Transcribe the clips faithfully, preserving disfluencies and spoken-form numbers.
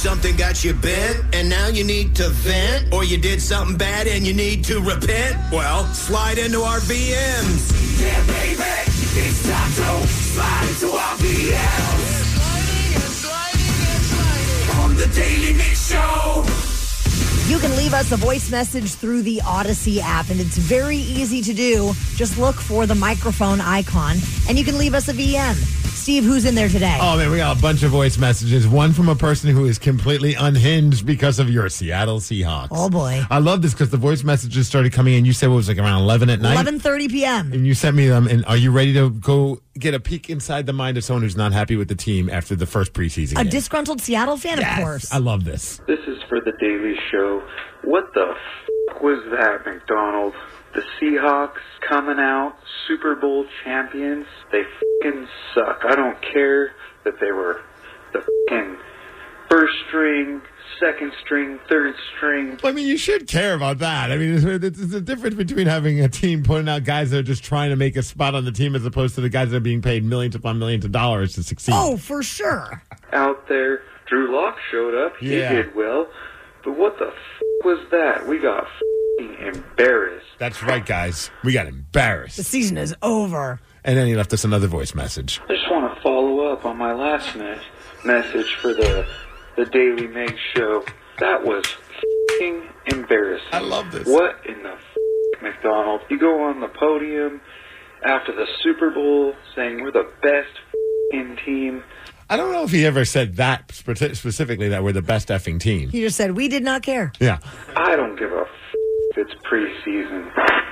something got you bent and now you need to vent? Or you did something bad and you need to repent? Well, slide into our V Ms. Yeah, baby, it's time to slide into our V Ms. Sliding and sliding and sliding on the Daily Mix Show. You can leave us a voice message through the Odyssey app, and it's very easy to do. Just look for the microphone icon, and you can leave us a V M. Steve, who's in there today? Oh, man, we got a bunch of voice messages. One from a person who is completely unhinged because of your Seattle Seahawks. Oh, boy. I love this because the voice messages started coming in. You said it was like around eleven at night? eleven thirty p.m. And you sent me them. And are you ready to go get a peek inside the mind of someone who's not happy with the team after the first preseason A game? disgruntled Seattle fan, Yes, of course. I love this. This is for the Daily Show. What the f*** was that, McDonald? The Seahawks coming out Super Bowl champions. They f***ing suck. I don't care that they were the f***ing first string, second string, third string. I mean, you should care about that. I mean, it's, it's the difference between having a team putting out guys that are just trying to make a spot on the team as opposed to the guys that are being paid millions upon millions of dollars to succeed. Oh, for sure. Out there, Drew Lock showed up. He Yeah. did well. But what the f*** was that? We got f***ing embarrassed. That's right, guys. We got embarrassed. The season is over. And then he left us another voice message. I just want to follow up on my last me- message for the the Daily Meg Show. That was f***ing embarrassing. I love this. What in the f***, McDonald? You go on the podium after the Super Bowl saying we're the best f***ing team. I don't know if he ever said that spe- specifically, that we're the best effing team. He just said, we did not care. Yeah. I don't give a f*** if it's preseason.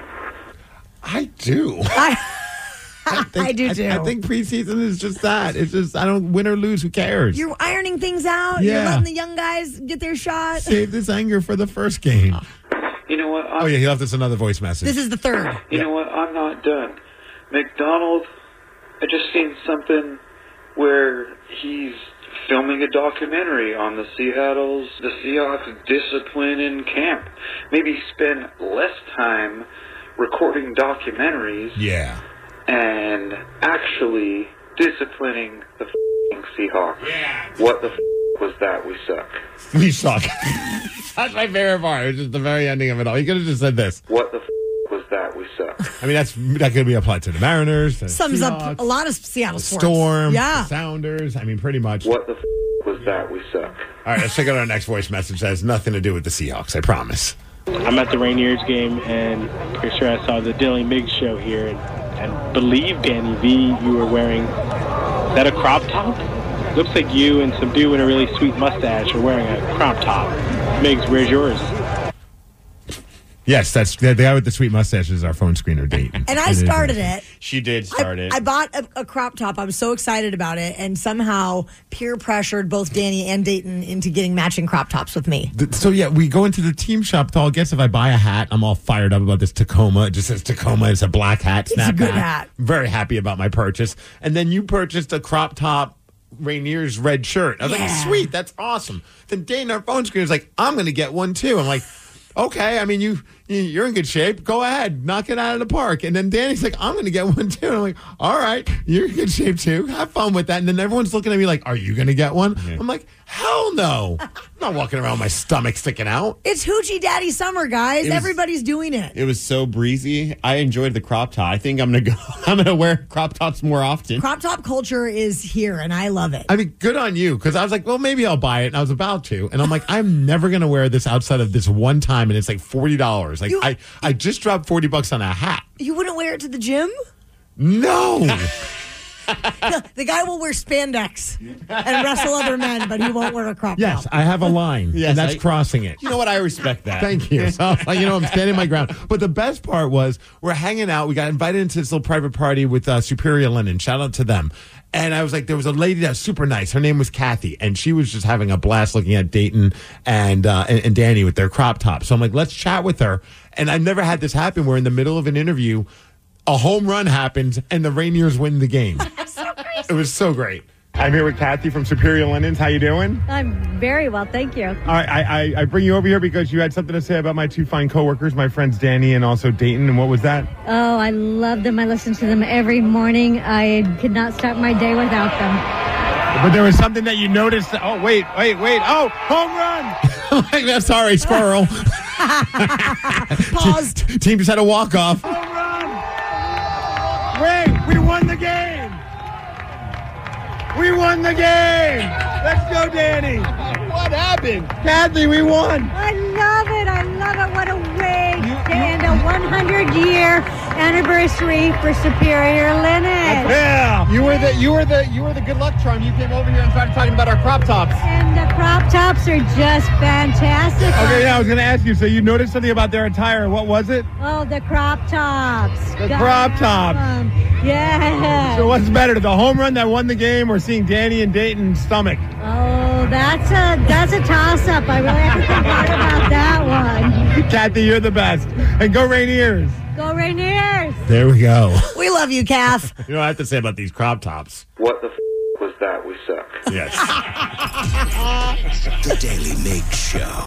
I do. I, I, think, I do too. I, I think preseason is just that. It's just, I don't win or lose. Who cares? You're ironing things out. Yeah. You're letting the young guys get their shot. Save this anger for the first game. You know what? I'm, Oh, yeah, he left us another voice message. This is the third. You know what? I'm not done. McDonald, I just seen something where he's filming a documentary on the Seattle's, the Seahawks discipline in camp. Maybe spend less time recording documentaries Yeah. and actually disciplining the f***ing Seahawks. Yeah. What the f*** was that? We suck. We suck. That's my favorite part. It was just the very ending of it all. He could have just said this. What the f*** was that? We suck. I mean, that's that could be applied to the Mariners, the Sums Seahawks, up a lot of Seattle the sports. Storm, Yeah. the Sounders. I mean, pretty much. What the f*** was that? We suck. All right, let's check out our next voice message. That has nothing to do with the Seahawks, I promise. I'm at the Rainiers game, and pretty sure I saw the Daily Mix show here, and, and believe, Danny V, you were wearing, is that a crop top? Looks like you and some dude with a really sweet mustache are wearing a crop top. Miggs, where's yours? Yes, that's the guy with the sweet mustache is our phone screener date. And I started it. She did start I, it. I bought a, a crop top. I was so excited about it, and somehow peer pressured both Danny and Dayton into getting matching crop tops with me. So, yeah, we go into the team shop. So I guess if I buy a hat, I'm all fired up about this Tacoma. It just says Tacoma. It's a black hat, It's a snap good back. hat. Very happy about my purchase. And then you purchased a crop top Rainier's red shirt. I was Yeah. like, sweet, that's awesome. Then Dayton, our phone screener, is like, I'm going to get one too. I'm like, okay, I mean, you, you, you're in good shape. Go ahead. Knock it out of the park. And then Danny's like, I'm going to get one too. And I'm like, all right, you're in good shape too. Have fun with that. And then everyone's looking at me like, are you going to get one? Yeah. I'm like, hell no. I'm not walking around with my stomach sticking out. It's Hoochie Daddy summer, guys. It was- Everybody's doing it. It was so breezy. I enjoyed the crop top. I think I'm gonna go. I'm gonna wear crop tops more often. Crop top culture is here, and I love it. I mean, good on you. Because I was like, well, maybe I'll buy it. And I was about to. And I'm like, I'm never going to wear this outside of this one time. And it's like forty dollars. Like, You- I, I just dropped forty bucks on a hat. You wouldn't wear it to the gym? No. The guy will wear spandex and wrestle other men, but he won't wear a crop Yes, top. I have a line. Yes, and that's I- crossing it. You know what? I respect that. Thank you. So, I was like, you know, I'm standing my ground. But the best part was we're hanging out. We got invited into this little private party with uh, Superior Linen. Shout out to them. And I was like, there was a lady that was super nice. Her name was Kathy. And she was just having a blast looking at Dayton and, uh, and, and Danny with their crop tops. So I'm like, let's chat with her. And I've never had this happen where in the middle of an interview, a home run happens and the Rainiers win the game. It was so great. I'm here with Kathy from Superior Linens. How you doing? I'm very well, thank you. All right, I, I, I bring you over here because you had something to say about my two fine coworkers, my friends Danny and also Dayton. And what was that? Oh, I love them. I listen to them every morning. I could not start my day without them. But there was something that you noticed. That, oh, wait, wait, wait. Oh, home run. I'm sorry, squirrel. Pause. Team just had a walk-off. Home run. Wait, we won the game. We won the game. Let's go, Danny. What happened? Kathy, we won. I love it. I love it. What a way to end a one hundred year anniversary for Superior Linen. Yeah. You were the you were the you were the good luck charm. You came over here and started talking about our crop tops. And the crop tops are just fantastic. Okay, yeah, I was going to ask you. So you noticed something about their attire. What was it? Oh, the crop tops. The Got crop tops. them. Yeah. So what's better, the home run that won the game or seeing Danny and Dayton's stomach? Oh, that's a that's a toss-up. I really have to think hard about that one. Kathy, you're the best. And go Rainiers. Go Rainiers. There we go. We love you, Kath. You know what I have to say about these crop tops. What the f*** was that? We suck. Yes. The Daily Mig Show.